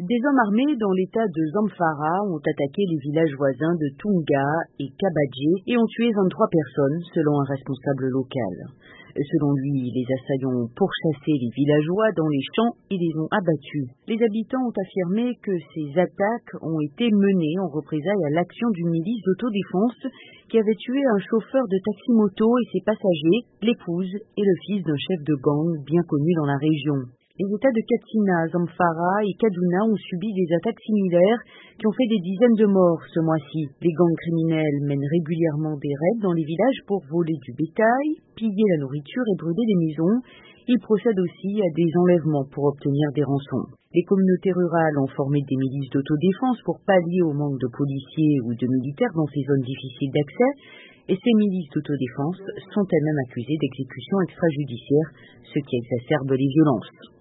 Des hommes armés dans l'état de Zamfara ont attaqué les villages voisins de Tunga et Kabadje et ont tué 23 personnes, selon un responsable local. Selon lui, les assaillants ont pourchassé les villageois dans les champs et les ont abattus. Les habitants ont affirmé que ces attaques ont été menées en représailles à l'action d'une milice d'autodéfense qui avait tué un chauffeur de taxi-moto et ses passagers, l'épouse et le fils d'un chef de gang bien connu dans la région. Les États de Katsina, Zamfara et Kaduna ont subi des attaques similaires qui ont fait des dizaines de morts ce mois-ci. Les gangs criminels mènent régulièrement des raids dans les villages pour voler du bétail, piller la nourriture et brûler des maisons. Ils procèdent aussi à des enlèvements pour obtenir des rançons. Les communautés rurales ont formé des milices d'autodéfense pour pallier au manque de policiers ou de militaires dans ces zones difficiles d'accès. Et ces milices d'autodéfense sont elles-mêmes accusées d'exécutions extrajudiciaires, ce qui exacerbe les violences.